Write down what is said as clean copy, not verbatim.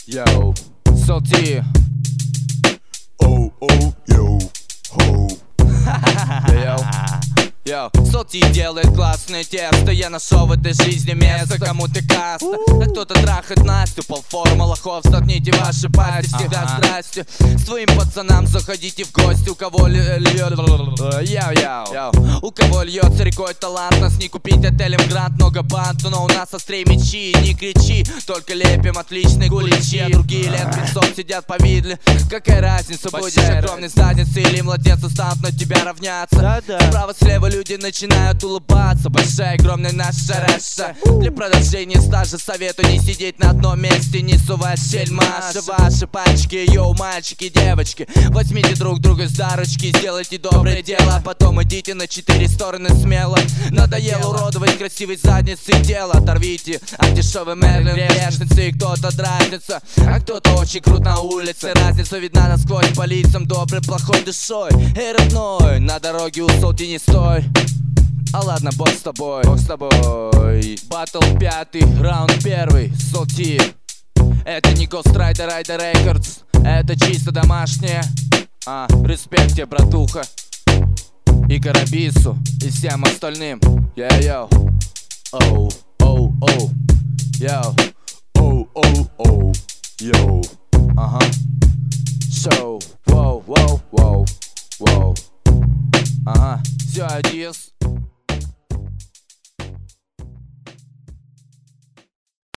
Yo, Salty. Oh, oh, yo, ho. Йоу, Salty делает классные тесто. Я нашел в этой жизни место, кому-то каста. А кто-то трахает Настю. Полформа лохов, столкните ваши пасти. Всегда здрасте. С твоим пацанам заходите в гости. У кого у кого льется рекой талант. Нас не купить отелем Грант. Много банд, но у нас острей мечи. Не кричи, только лепим отличные гуличи. А другие лет 500 сидят повидле. Какая разница, будешь огромной задницей или младенцы станут на тебя равняться. Справа-слева люди начинают улыбаться. Большая, огромная наша раша. Для продолжения стажа советую не сидеть на одном месте. Не сувать щель Маши. Ваши пальчики, йоу, мальчики, девочки, возьмите друг друга за ручки, сделайте доброе дело, а потом идите на 4 стороны смело. Надоело уродовать красивой задницей дело. Оторвите от дешевой Мерлин грешницы. Кто-то дразнится, а кто-то очень крут на улице. Разница видна насквозь по лицам, доброй, плохой душой. Эй, родной, на дороге у Salty не стой. А ладно, бог с тобой, бог с тобой. Баттл 5, раунд 1, Salty. Это не Ghost Rider, Rider Records. Это чисто домашнее. Респект тебе, братуха. И Карабису, и всем остальным. Йоу, оу, оу, оу. Йоу, Oh, oh, oh, yo. ага. Шоу, воу, воу, воу, воу. Ага, все, адьос.